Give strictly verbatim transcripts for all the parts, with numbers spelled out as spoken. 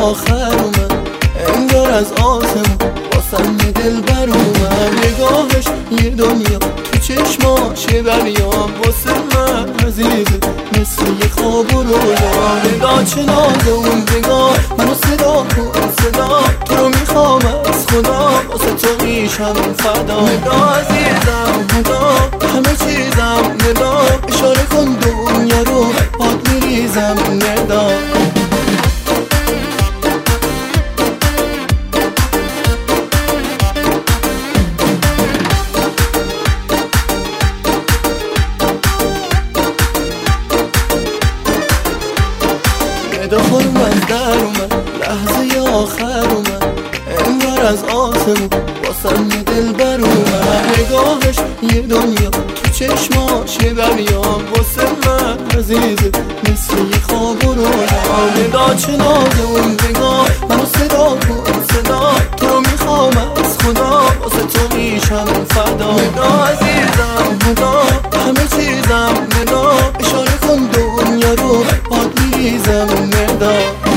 آخر اومد، انگار از آسمون واسم یه دل بر اومد. نگاهش یه دنیا، تو چشماش یه دریام، واسه من عزیزه مثل یه خواب و رویا. نگاه چه ناز اون نگاه، منو صدا کن صدا، تو رو میخوام از خدا، واسه تو میشم فدا. نگاه عزیزم نگاه، همه چیزم ندا، اشاره کن دنیا رو باد میریزم ندا. ندا خانم از در اومد، لحظه آخر اومد، انگار از آسمون واسم یه دل بر اومد. نگاهش یه دنیا، تو چشماش یه دریام، واسه من عزیزه مثل یه خواب و رویا. نگاه چه ناز اون نگاه، منو صدا کن صدا، تو رو میخوام از خدا، واسه تو میشم فدا. نگاه عزیزم نگاه، همه چیزم نگاه، اشاره کن دنیا رو باد میریزم ندا.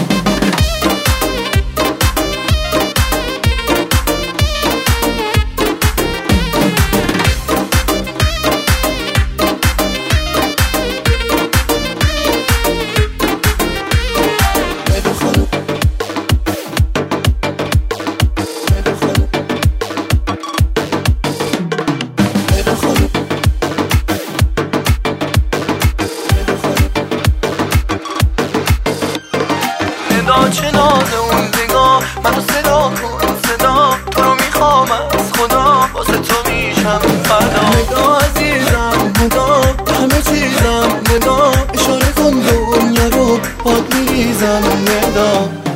چه ناز اون نگاه، منو صدا کن صدا، تو رو میخوام از خدا، واسه تو میشم فدا. نگاه عزیزم نگاه، همه چیزم نگاه، اشاره کن دنیا رو باد میریزم ندا.